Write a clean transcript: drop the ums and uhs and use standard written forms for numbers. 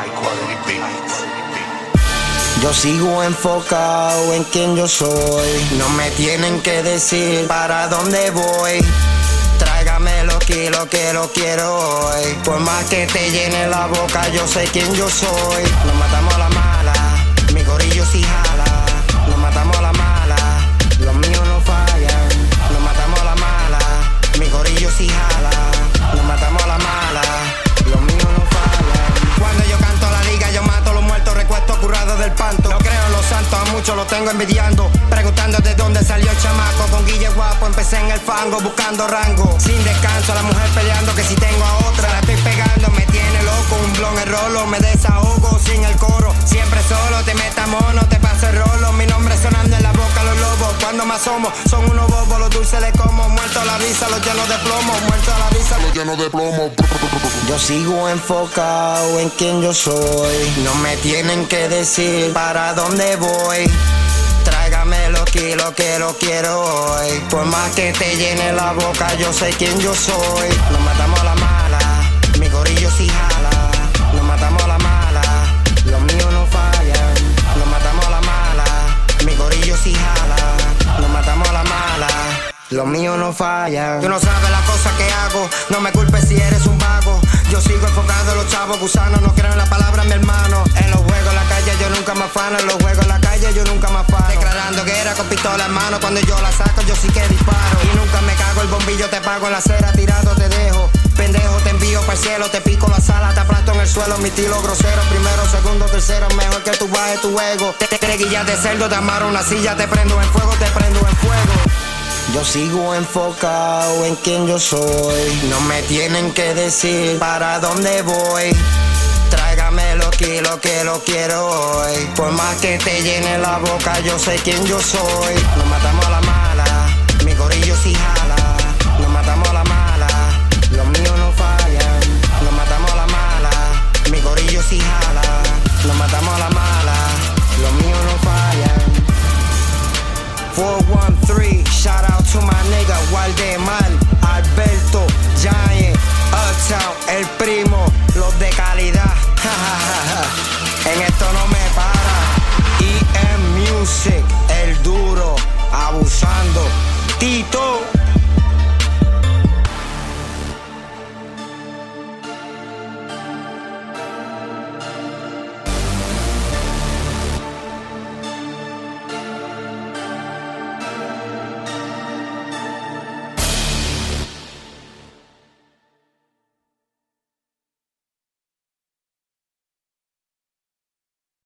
Yo sigo enfocado en quien yo soy. No me tienen que decir para dónde voy. Tráigame los kilos que lo quiero hoy. Por más que te llene la boca, yo sé quién yo soy. Nos matamos a la mala, mi gorillo sí jala. Nos matamos a la mala, los míos no fallan. Nos matamos a la mala, mi gorillo sí jala. Nos matamos a la mala, los míos no fallan. Cuando yo canto la liga, yo mato a los muertos, recuesto curado del panto. No creo en los santos, a muchos los tengo envidiando. Preguntando de dónde salió el chamaco. Con Guille Guapo empecé en el fango, buscando rango. Sin descanso, la mujer peleando que si tengo a otra la estoy pegando. Me tiene loco, un blon el rolo. Me desahogo sin el coro. Siempre solo, te meta mono, te paso el rolo. Mi nombre sonando en la boca, los lobos. Cuando más somos, son unos bobos. Los dulces le como, muerto a la risa, los llenos de plomo. Muerto a la risa, los llenos de plomo. Yo sigo enfocado en quien yo soy. No me tienen que decir para dónde voy. Tráigame los kilos que lo quiero hoy. Por más que te llene la boca, yo sé quién yo soy. Nos matamos a la mala, mi gorillo sí jala. Nos matamos a la mala, los míos no fallan. Nos matamos a la mala, mi gorillo sí jala. Nos matamos a la mala, los míos no fallan. Tú no sabes las cosas que hago, no me culpes si eres un vago. Yo sigo enfocado en los chavos gusanos, no creo en la palabra mi hermano. En los juegos en la calle yo nunca me afano, en los juegos en la calle yo nunca me afano. Declarando guerra con pistola en mano, cuando yo la saco yo sí que disparo. Y nunca me cago, el bombillo te pago en la acera, tirado te dejo. Pendejo te envío para el cielo, te pico la sala, te aplasto en el suelo, mi estilo grosero. Primero, segundo, tercero, mejor que tú bajes tu ego. Te guillas de cerdo, te amarro una silla, te prendo en fuego, te prendo en fuego. Yo sigo enfocado en quien yo soy. No me tienen que decir para dónde voy. Tráigame los kilos que lo quiero hoy. Por más que te llene la boca, yo sé quién yo soy. Nos matamos a la mala, mi gorillo sí jala. Nos matamos a la mala, los míos no fallan. Nos matamos a la mala, mi gorillo sí jala. Nos matamos a la mala, los míos no fallan. 413, shout out to my nigga Waldemar, Alberto, Giant, Uptown, el primo, los de calidad. En esto no me para. EM Music, el duro, abusando. Tito.